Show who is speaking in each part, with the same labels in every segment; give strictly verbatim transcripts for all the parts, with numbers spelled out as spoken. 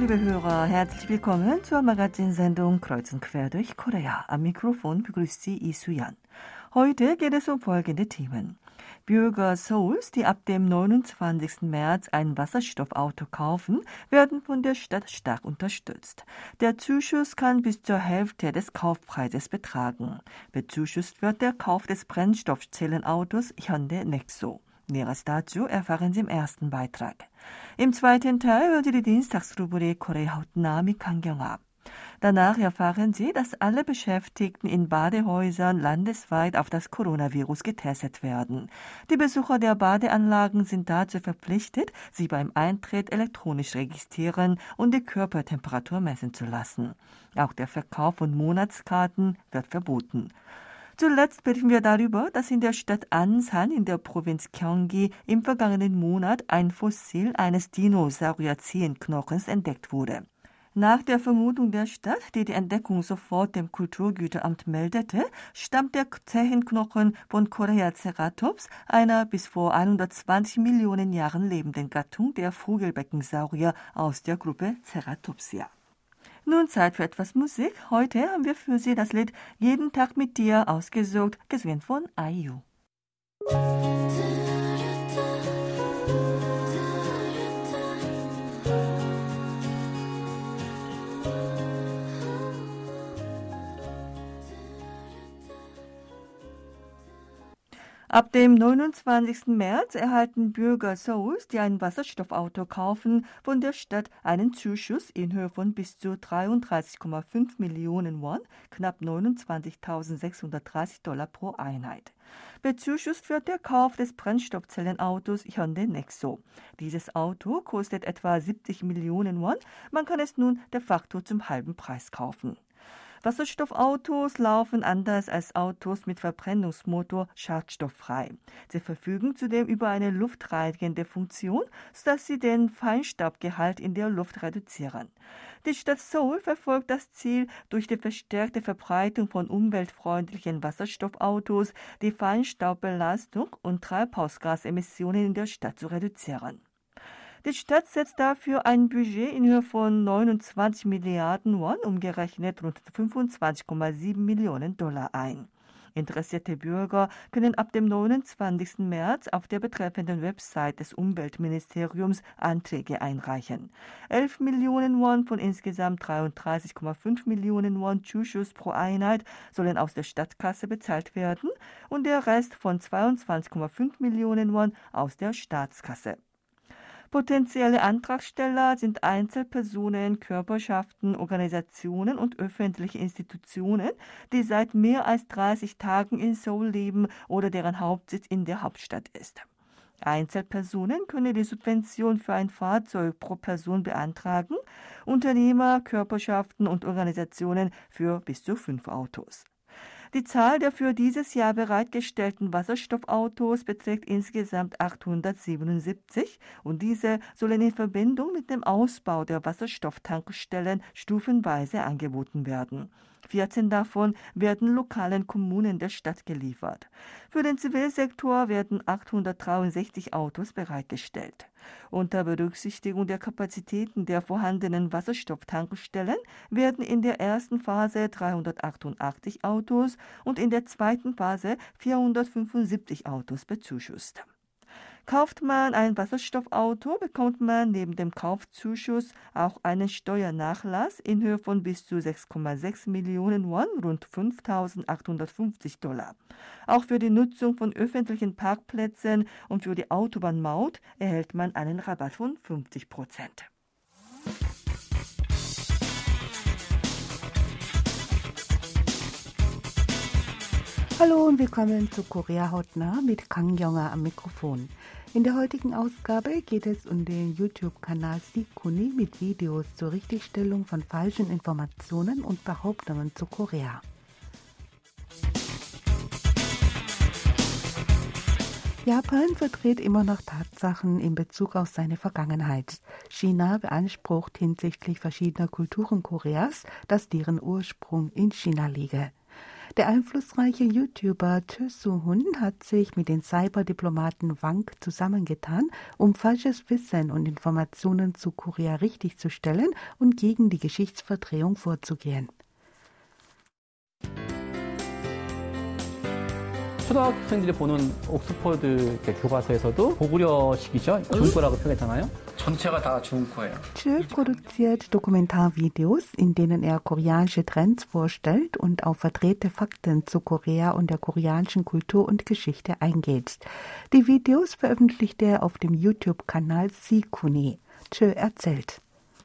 Speaker 1: liebe Hörer, herzlich willkommen zur Magazinsendung Kreuz und Quer durch Korea. Am Mikrofon begrüßt Sie Lee Su-Yan. Heute geht es um folgende Themen. Bürger Seouls, die ab dem neunundzwanzigsten März ein Wasserstoffauto kaufen, werden von der Stadt stark unterstützt. Der Zuschuss kann bis zur Hälfte des Kaufpreises betragen. Bezuschusst wird der Kauf des Brennstoffzellenautos Hyundai Nexo. Näheres dazu erfahren Sie im ersten Beitrag. Im zweiten Teil hören Sie die Dienstagsrubrik Korea haut nah mit Kang Kyung-ha. Danach erfahren Sie, dass alle Beschäftigten in Badehäusern landesweit auf das Coronavirus getestet werden. Die Besucher der Badeanlagen sind dazu verpflichtet, sich beim Eintritt elektronisch registrieren und die Körpertemperatur messen zu lassen. Auch der Verkauf von Monatskarten wird verboten. Zuletzt berichten wir darüber, dass in der Stadt Ansan in der Provinz Gyeonggi im vergangenen Monat ein Fossil eines Dinosaurier-Zehenknochens entdeckt wurde. Nach der Vermutung der Stadt, die die Entdeckung sofort dem Kulturgüteramt meldete, stammt der Zehenknochen von Coreaceratops, einer bis vor hundertzwanzig Millionen Jahren lebenden Gattung der Vogelbeckensaurier aus der Gruppe Ceratopsia. Nun Zeit für etwas Musik. Heute haben wir für Sie das Lied Jeden Tag mit dir ausgesucht, gesungen von I U Ab dem neunundzwanzigsten März erhalten Bürger Seouls, die ein Wasserstoffauto kaufen, von der Stadt einen Zuschuss in Höhe von bis zu dreiunddreißig Komma fünf Millionen Won, knapp neunundzwanzigtausendsechshundertdreißig Dollar pro Einheit. Bezuschusst wird der Kauf des Brennstoffzellenautos Hyundai Nexo. Dieses Auto kostet etwa siebzig Millionen Won, man kann es nun de facto zum halben Preis kaufen. Wasserstoffautos laufen anders als Autos mit Verbrennungsmotor schadstofffrei. Sie verfügen zudem über eine luftreinigende Funktion, sodass sie den Feinstaubgehalt in der Luft reduzieren. Die Stadt Seoul verfolgt das Ziel, durch die verstärkte Verbreitung von umweltfreundlichen Wasserstoffautos die Feinstaubbelastung und Treibhausgasemissionen in der Stadt zu reduzieren. Die Stadt setzt dafür ein Budget in Höhe von neunundzwanzig Milliarden Won, umgerechnet rund fünfundzwanzig Komma sieben Millionen Dollar ein. Interessierte Bürger können ab dem neunundzwanzigsten März auf der betreffenden Website des Umweltministeriums Anträge einreichen. elf Millionen Won von insgesamt dreiunddreißig Komma fünf Millionen Won Zuschuss pro Einheit sollen aus der Stadtkasse bezahlt werden und der Rest von zweiundzwanzig Komma fünf Millionen Won aus der Staatskasse. Potenzielle Antragsteller sind Einzelpersonen, Körperschaften, Organisationen und öffentliche Institutionen, die seit mehr als dreißig Tagen in Seoul leben oder deren Hauptsitz in der Hauptstadt ist. Einzelpersonen können die Subvention für ein Fahrzeug pro Person beantragen, Unternehmer, Körperschaften und Organisationen für bis zu fünf Autos. Die Zahl der für dieses Jahr bereitgestellten Wasserstoffautos beträgt insgesamt achthundertsiebenundsiebzig und diese sollen in Verbindung mit dem Ausbau der Wasserstofftankstellen stufenweise angeboten werden. vierzehn davon werden lokalen Kommunen der Stadt geliefert. Für den Zivilsektor werden achthundertdreiundsechzig Autos bereitgestellt. Unter Berücksichtigung der Kapazitäten der vorhandenen Wasserstofftankstellen werden in der ersten Phase dreihundertachtundachtzig Autos und in der zweiten Phase vierhundertfünfundsiebzig Autos bezuschusst. Kauft man ein Wasserstoffauto, bekommt man neben dem Kaufzuschuss auch einen Steuernachlass in Höhe von bis zu sechs Komma sechs Millionen Won, rund fünftausendachthundertfünfzig Dollar. Auch für die Nutzung von öffentlichen Parkplätzen und für die Autobahnmaut erhält man einen Rabatt von fünfzig Prozent.
Speaker 2: Hallo und willkommen zu Korea haut nah mit Kang Kyung-ha am Mikrofon. In der heutigen Ausgabe geht es um den YouTube-Kanal Sikuni mit Videos zur Richtigstellung von falschen Informationen und Behauptungen zu Korea. Japan verdreht immer noch Tatsachen in Bezug auf seine Vergangenheit. China beansprucht hinsichtlich verschiedener Kulturen Koreas, dass deren Ursprung in China liege. Der einflussreiche YouTuber Choi Soo-hun hat sich mit den Cyberdiplomaten Wang zusammengetan, um falsches Wissen und Informationen zu Korea richtigzustellen und gegen die Geschichtsverdrehung vorzugehen.
Speaker 3: 초등학생들이 보는 옥스퍼드 교과서에서도 고구려식이죠. 좋은 거라고 표현했잖아요.
Speaker 4: 전체가 다 좋은 거예요.
Speaker 2: Choi produziert Dokumentarvideos, in denen er koreanische Trends vorstellt und auf verdrehte Fakten zu Korea und der koreanischen Kultur und Geschichte eingeht. Die Videos veröffentlichte er auf dem YouTube-Kanal Sikuni. Choi erzählt.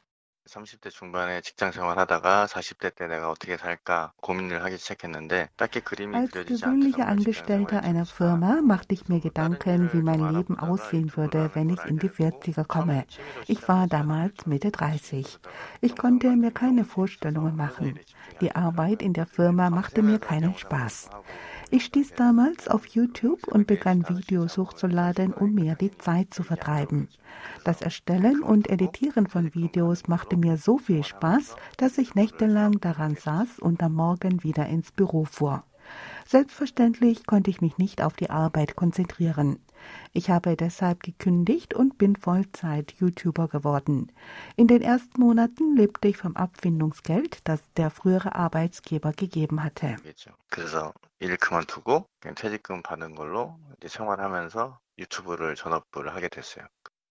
Speaker 5: 삼십 대 중반에 직장 생활하다가 사십 대 때 내가 어떻게 살까 고민을 하기 시작했는데 딱히 그림이
Speaker 2: Als
Speaker 5: 그려지지
Speaker 2: gewöhnlicher
Speaker 5: 않게
Speaker 2: Angestellter einer Firma machte ich mir Gedanken, wie mein Leben aussehen würde, wenn ich in die vierziger komme. Ich war damals Mitte dreißig. Ich konnte mir keine Vorstellungen machen. Die Arbeit in der Firma machte mir keinen Spaß. Ich stieß damals auf YouTube und begann Videos hochzuladen, um mir die Zeit zu vertreiben. Das Erstellen und Editieren von Videos machte mir so viel Spaß, dass ich nächtelang daran saß und am Morgen wieder ins Büro fuhr. Selbstverständlich konnte ich mich nicht auf die Arbeit konzentrieren. Ich habe deshalb gekündigt und bin Vollzeit-YouTuber geworden. In den ersten Monaten lebte ich vom Abfindungsgeld, das der frühere Arbeitsgeber gegeben hatte.
Speaker 5: 그래서 일 그만두고 그냥 퇴직금 받는 걸로 이제 생활하면서 유튜브를 전업을 하게 됐어요.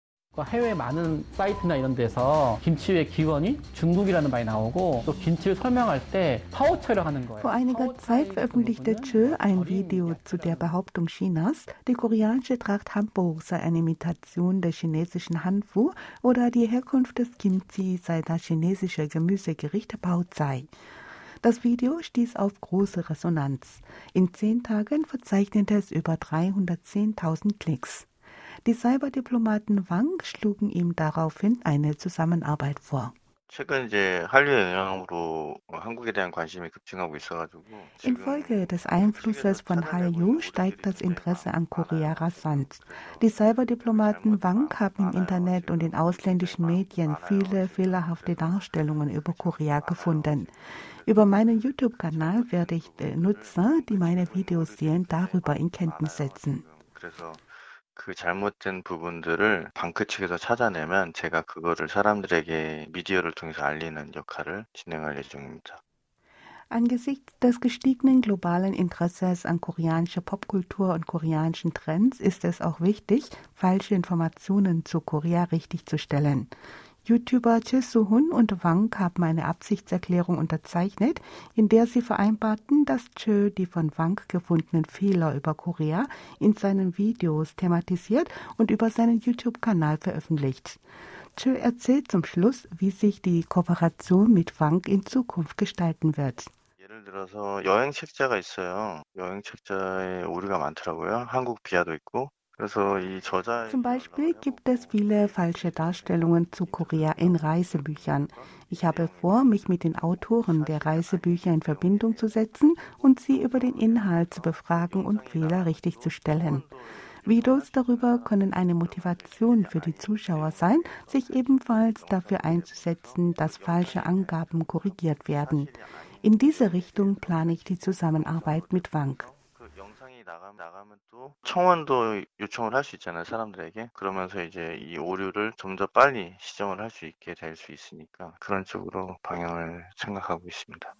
Speaker 3: 해외 많은 사이트나 이런 데서 김치의 기원이 중국이라는 말이 나오고 또 김치를 설명할 때 파오차이라고 하는 거예요.
Speaker 2: Vor einiger Zeit veröffentlichte Choi ein Video zu der Behauptung Chinas, die koreanische Tracht Hanbok sei eine Imitation der chinesischen Hanfu oder die Herkunft des Kimchi sei das chinesische Gemüsegericht Paozai. Das Video stieß auf große Resonanz. In zehn Tagen verzeichnete es über dreihundertzehntausend Klicks. Die Cyberdiplomaten Wang schlugen ihm daraufhin eine Zusammenarbeit vor.
Speaker 5: 최근 이제 한류의 영향으로 한국에 대한 관심이 급증하고 있어가지고
Speaker 2: Infolge des Einflusses von Hallyu steigt das Interesse an Korea rasant. Die Cyberdiplomaten Wang haben im Internet und in ausländischen Medien viele fehlerhafte Darstellungen über Korea gefunden. Über meinen YouTube-Kanal werde ich Nutzer, die meine Videos sehen, darüber in Kenntnis setzen.
Speaker 5: 그 잘못된 부분들을 방크 측에서 찾아내면 제가 그거를 사람들에게 미디어를 통해서 알리는 역할을 진행할 예정입니다.
Speaker 2: Angesichts des gestiegenen globalen Interesses an koreanischer Popkultur und koreanischen Trends ist es auch wichtig, falsche Informationen zu Korea richtigzustellen. YouTuber Choi Soo-hun und Wang haben eine Absichtserklärung unterzeichnet, in der sie vereinbarten, dass Choi die von Wang gefundenen Fehler über Korea in seinen Videos thematisiert und über seinen YouTube-Kanal veröffentlicht. Choi erzählt zum Schluss, wie sich die Kooperation mit Wang in Zukunft gestalten wird.
Speaker 5: 예를 들어서 여행 책자가 있어요. 여행 책자에 오류가 많더라고요. 한국 비하도 있고. Zum Beispiel gibt es viele falsche Darstellungen zu Korea in Reisebüchern. Ich habe vor, mich mit den Autoren der Reisebücher in Verbindung zu setzen und sie über den Inhalt zu befragen und Fehler richtigzustellen. Videos darüber können eine Motivation für die Zuschauer sein, sich ebenfalls dafür einzusetzen, dass falsche Angaben korrigiert werden. In diese Richtung plane ich die Zusammenarbeit mit Wang. 나가면 또 청원도 요청을 할 수 있잖아요, 사람들에게. 그러면서 이제 이 오류를 좀 더 빨리 시정을 할 수 있게 될 수 있으니까 그런 쪽으로 방향을 생각하고 있습니다.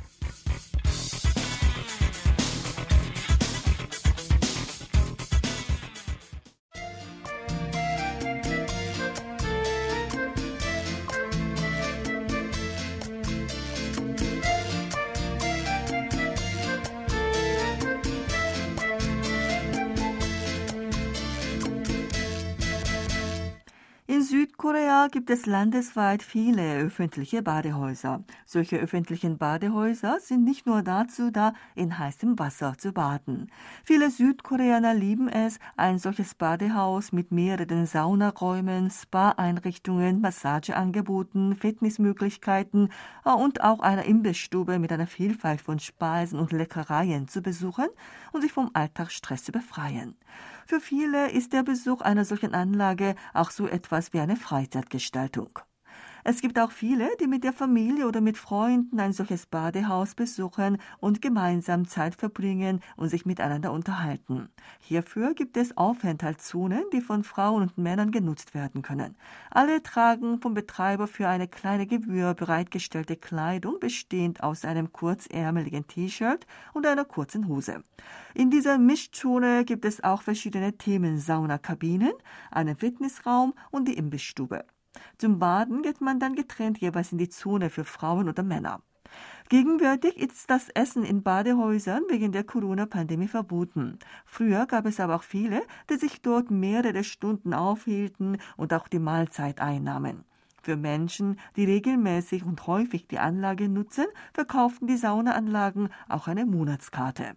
Speaker 1: In Südkorea gibt es landesweit viele öffentliche Badehäuser. Solche öffentlichen Badehäuser sind nicht nur dazu da, in heißem Wasser zu baden. Viele Südkoreaner lieben es, ein solches Badehaus mit mehreren Saunaräumen, Spa-Einrichtungen, Massageangeboten, Fitnessmöglichkeiten und auch einer Imbissstube mit einer Vielfalt von Speisen und Leckereien zu besuchen und sich vom Alltagsstress zu befreien. Für viele ist der Besuch einer solchen Anlage auch so etwas wie eine Freizeitgestaltung. Es gibt auch viele, die mit der Familie oder mit Freunden ein solches Badehaus besuchen und gemeinsam Zeit verbringen und sich miteinander unterhalten. Hierfür gibt es Aufenthaltszonen, die von Frauen und Männern genutzt werden können. Alle tragen vom Betreiber für eine kleine Gebühr bereitgestellte Kleidung, bestehend aus einem kurzärmeligen T-Shirt und einer kurzen Hose. In dieser Mischzone gibt es auch verschiedene Themensaunakabinen, einen Fitnessraum und die Imbissstube. Zum Baden geht man dann getrennt jeweils in die Zone für Frauen oder Männer. Gegenwärtig ist das Essen in Badehäusern wegen der Corona-Pandemie verboten. Früher gab es aber auch viele, die sich dort mehrere Stunden aufhielten und auch die Mahlzeit einnahmen. Für Menschen, die regelmäßig und häufig die Anlage nutzen, verkauften die Saunaanlagen auch eine Monatskarte.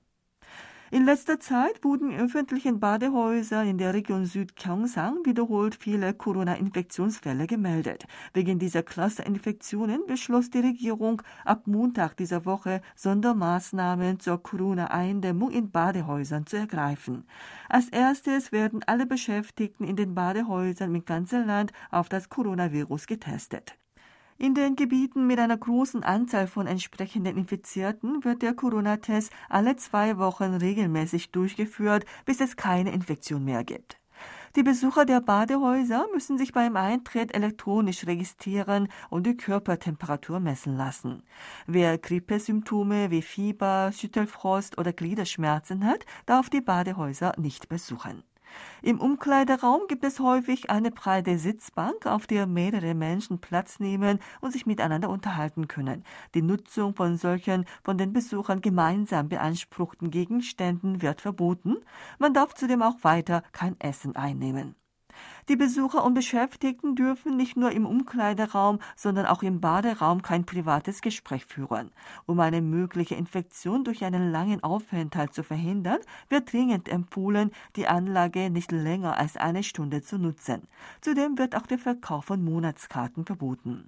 Speaker 1: In letzter Zeit wurden in öffentlichen Badehäusern in der Region Süd-Gyeongsang wiederholt viele Corona-Infektionsfälle gemeldet. Wegen dieser Clusterinfektionen beschloss die Regierung ab Montag dieser Woche Sondermaßnahmen zur Corona-Eindämmung in Badehäusern zu ergreifen. Als erstes werden alle Beschäftigten in den Badehäusern im ganzen Land auf das Coronavirus getestet. In den Gebieten mit einer großen Anzahl von entsprechenden Infizierten wird der Corona-Test alle zwei Wochen regelmäßig durchgeführt, bis es keine Infektion mehr gibt. Die Besucher der Badehäuser müssen sich beim Eintritt elektronisch registrieren und die Körpertemperatur messen lassen. Wer Grippesymptome wie Fieber, Schüttelfrost oder Gliederschmerzen hat, darf die Badehäuser nicht besuchen. Im Umkleideraum gibt es häufig eine breite Sitzbank, auf der mehrere Menschen Platz nehmen und sich miteinander unterhalten können. Die Nutzung von solchen von den Besuchern gemeinsam beanspruchten Gegenständen wird verboten. Man darf zudem auch weiter kein Essen einnehmen. Die Besucher und Beschäftigten dürfen nicht nur im Umkleideraum, sondern auch im Baderaum kein privates Gespräch führen. Um eine mögliche Infektion durch einen langen Aufenthalt zu verhindern, wird dringend empfohlen, die Anlage nicht länger als eine Stunde zu nutzen. Zudem wird auch der Verkauf von Monatskarten verboten.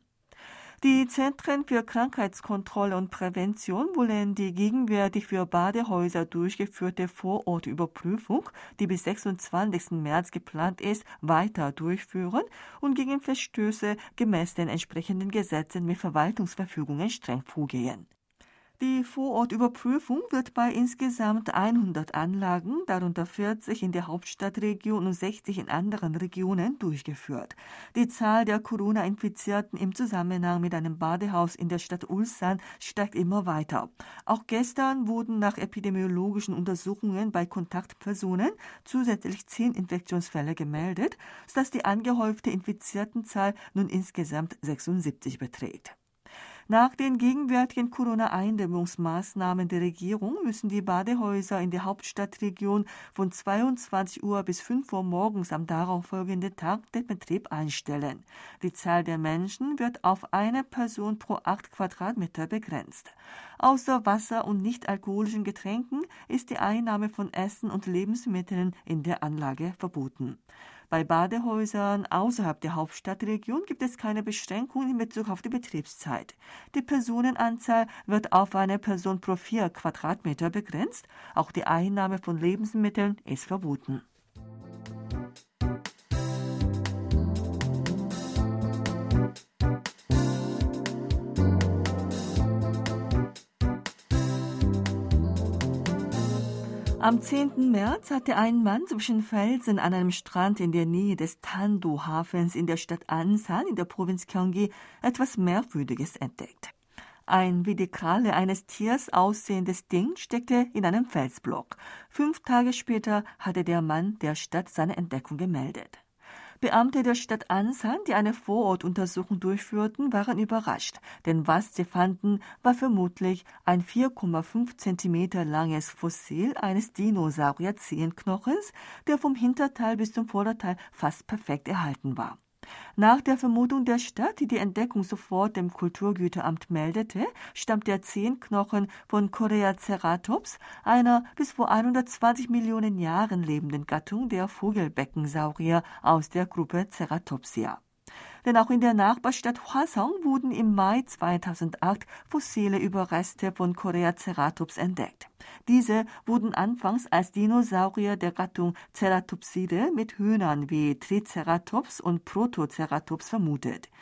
Speaker 1: Die Zentren für Krankheitskontrolle und Prävention wollen die gegenwärtig für Badehäuser durchgeführte Vorortüberprüfung, die bis sechsundzwanzigsten März geplant ist, weiter durchführen und gegen Verstöße gemäß den entsprechenden Gesetzen mit Verwaltungsverfügungen streng vorgehen. Die Vorortüberprüfung wird bei insgesamt hundert Anlagen, darunter vierzig in der Hauptstadtregion und sechzig in anderen Regionen, durchgeführt. Die Zahl der Corona-Infizierten im Zusammenhang mit einem Badehaus in der Stadt Ulsan steigt immer weiter. Auch gestern wurden nach epidemiologischen Untersuchungen bei Kontaktpersonen zusätzlich zehn Infektionsfälle gemeldet, sodass die angehäufte Infiziertenzahl nun insgesamt sechsundsiebzig beträgt. Nach den gegenwärtigen Corona-Eindämmungsmaßnahmen der Regierung müssen die Badehäuser in der Hauptstadtregion von zweiundzwanzig Uhr bis fünf Uhr morgens am darauffolgenden Tag den Betrieb einstellen. Die Zahl der Menschen wird auf eine Person pro acht Quadratmeter begrenzt. Außer Wasser und nicht-alkoholischen Getränken ist die Einnahme von Essen und Lebensmitteln in der Anlage verboten. Bei Badehäusern außerhalb der Hauptstadtregion gibt es keine Beschränkungen in Bezug auf die Betriebszeit. Die Personenanzahl wird auf eine Person pro vier Quadratmeter begrenzt. Auch die Einnahme von Lebensmitteln ist verboten. Am zehnten März hatte ein Mann zwischen Felsen an einem Strand in der Nähe des Tando-Hafens in der Stadt Ansan in der Provinz Gyeonggi etwas Merkwürdiges entdeckt. Ein wie die Kralle eines Tiers aussehendes Ding steckte in einem Felsblock. Fünf Tage später hatte der Mann der Stadt seine Entdeckung gemeldet. Beamte der Stadt Ansan, die eine Vorortuntersuchung durchführten, waren überrascht, denn was sie fanden, war vermutlich ein vier Komma fünf Zentimeter langes Fossil eines Dinosaurier-Zehenknochens, der vom Hinterteil bis zum Vorderteil fast perfekt erhalten war. Nach der Vermutung der Stadt, die die Entdeckung sofort dem Kulturgüteramt meldete, stammt der Zehenknochen von Coreaceratops, einer bis vor hundertzwanzig Millionen Jahren lebenden Gattung der Vogelbeckensaurier aus der Gruppe Ceratopsia. Denn auch in der Nachbarstadt Hwasong wurden im Mai zweitausendacht fossile Überreste von Coreaceratops entdeckt. Diese wurden anfangs als Dinosaurier der Gattung Ceratopsidae mit Hörnern wie Triceratops und Protoceratops vermutet.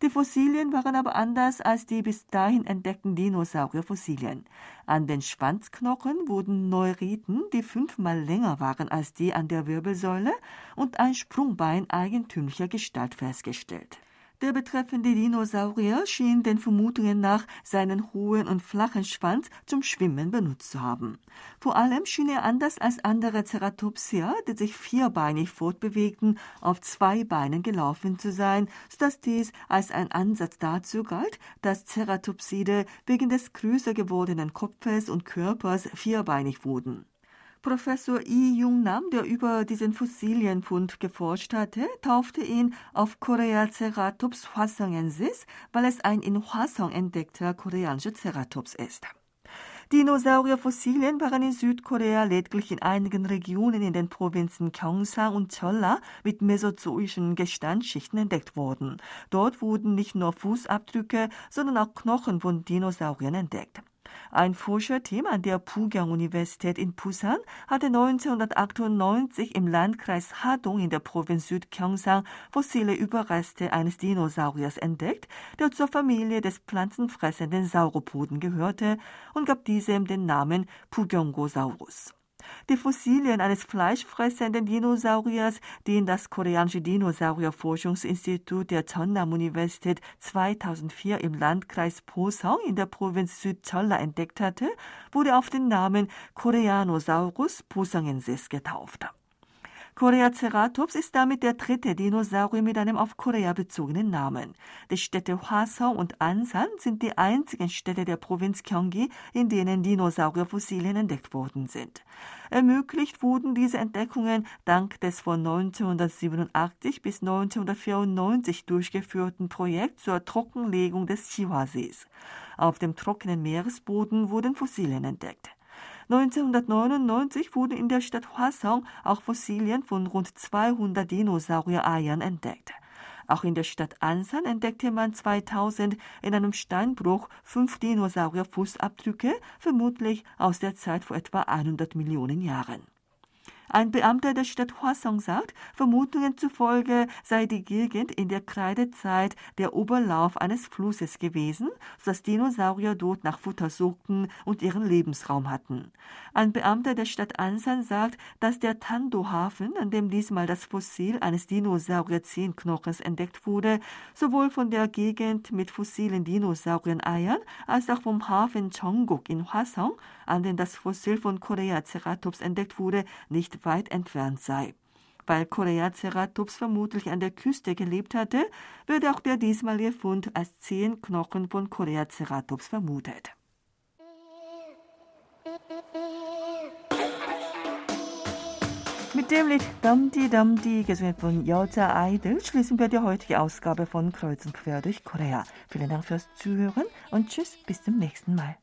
Speaker 1: Die Fossilien waren aber anders als die bis dahin entdeckten Dinosaurierfossilien. An den Schwanzknochen wurden Neuriten, die fünfmal länger waren als die an der Wirbelsäule, und ein Sprungbein eigentümlicher Gestalt festgestellt. Der betreffende Dinosaurier schien den Vermutungen nach seinen hohen und flachen Schwanz zum Schwimmen benutzt zu haben. Vor allem schien er anders als andere Ceratopsia, die sich vierbeinig fortbewegten, auf zwei Beinen gelaufen zu sein, sodass dies als ein Ansatz dazu galt, dass Ceratopside wegen des größer gewordenen Kopfes und Körpers vierbeinig wurden. Professor Lee Jung-nam, der über diesen Fossilienfund geforscht hatte, taufte ihn auf Coreaceratops hwasongensis, weil es ein in Hwasong entdeckter koreanischer Ceratops ist. Dinosaurierfossilien waren in Südkorea lediglich in einigen Regionen in den Provinzen Gyeongsang und Jeolla mit mesozoischen Gesteinsschichten entdeckt worden. Dort wurden nicht nur Fußabdrücke, sondern auch Knochen von Dinosauriern entdeckt. Ein Forscherteam an der Pugyang-Universität in Busan hatte neunzehnhundertachtundneunzig im Landkreis Hadong in der Provinz Südgyeongsang fossile Überreste eines Dinosauriers entdeckt, der zur Familie des pflanzenfressenden Sauropoden gehörte, und gab diesem den Namen Pugyonggosaurus. Die Fossilien eines fleischfressenden Dinosauriers, den das koreanische Dinosaurierforschungsinstitut der Jeonnam-Universität zweitausendvier im Landkreis Poseong in der Provinz Südjeolla entdeckt hatte, wurde auf den Namen Coreanosaurus posongensis getauft. Coreaceratops ist damit der dritte Dinosaurier mit einem auf Korea bezogenen Namen. Die Städte Hwasong und Ansan sind die einzigen Städte der Provinz Gyeonggi, in denen Dinosaurierfossilien entdeckt worden sind. Ermöglicht wurden diese Entdeckungen dank des von neunzehnhundertsiebenundachtzig bis neunzehnhundertvierundneunzig durchgeführten Projekts zur Trockenlegung des Chiwa-Sees. Auf dem trockenen Meeresboden wurden Fossilien entdeckt. neunzehnhundertneunundneunzig wurden in der Stadt Hwasong auch Fossilien von rund zweihundert Dinosaurier-Eiern entdeckt. Auch in der Stadt Ansan entdeckte man zweitausend in einem Steinbruch fünf Dinosaurier-Fußabdrücke, vermutlich aus der Zeit vor etwa hundert Millionen Jahren. Ein Beamter der Stadt Hwasong sagt, Vermutungen zufolge sei die Gegend in der Kreidezeit der Oberlauf eines Flusses gewesen, sodass Dinosaurier dort nach Futter suchten und ihren Lebensraum hatten. Ein Beamter der Stadt Ansan sagt, dass der Tando-Hafen, an dem diesmal das Fossil eines Dinosaurier-Zehenknochens entdeckt wurde, sowohl von der Gegend mit fossilen Dinosaurier-Eiern als auch vom Hafen Cheongguk in Hwasong, an dem das Fossil von Coreaceratops entdeckt wurde, nicht weit entfernt sei. Weil Coreaceratops vermutlich an der Küste gelebt hatte, würde auch der diesmalige Fund als Zehenknochen von Coreaceratops vermutet. Mit dem Lied Damdi Damdi, gesungen von Yeoja Idol, schließen wir die heutige Ausgabe von Kreuz und Quer durch Korea. Vielen Dank fürs Zuhören und tschüss, bis zum nächsten Mal.